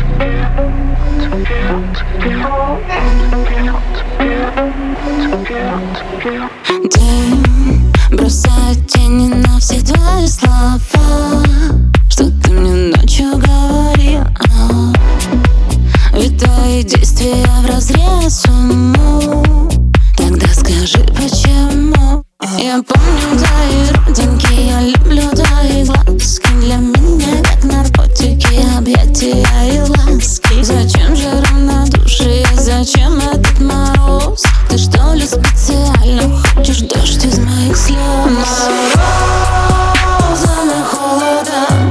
День бросает тени на все твои слова, что ты мне ночью говорил. Ведь твои действия вразрез уму. Тогда скажи, почему? Я помню твои родинки, я люблю твои глазки. Для меня как наркотики, объятия и ласки. Зачем же равнодушие, зачем этот мороз? Ты что ли специально хочешь дождь из моих слез? Морозом и холодом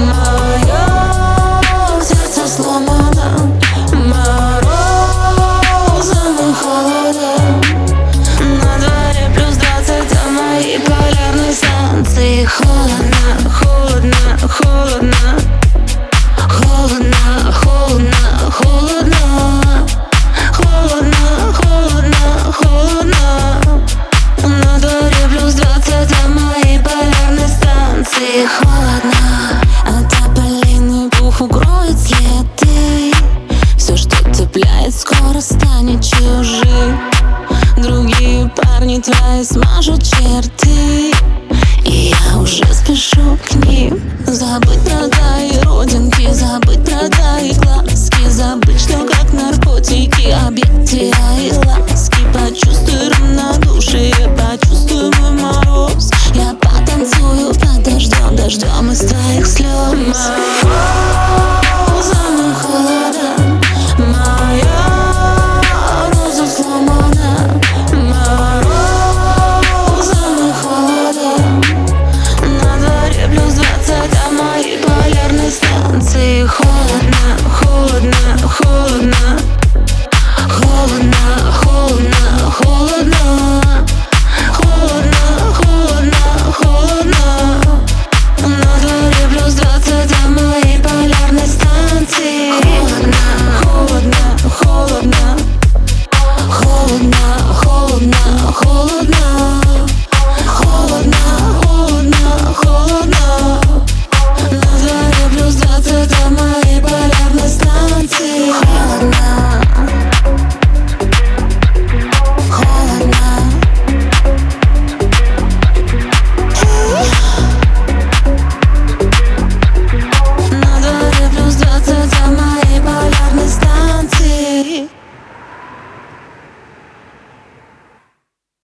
мое сердце сломано. Морозом и холодом. На дворе +20, а моей полярной станции холодно, холодно, холодно. Холодно, холодно, холодно. Холодно, холодно, холодно. На дворе +20, а моей полярной станции холодно. А тополиный пух укроет следы. Все, что цепляет, скоро станет чужим. Другие парни твои смажут черты, и я уже спешу к ним. Забыть про твои родинки, забыть про твои глазки. Забыть, что как наркотики, объятия и ласки. Почувствуй равнодушие, почувствуй мой мороз. Я потанцую под дождем, дождем из твоих слез. Морозом и холодом моя роза сломана. Морозом и холодом. На дворе +20, а моей полярной станции холодно, холодно, холодно. Холодно, холодно, холодно.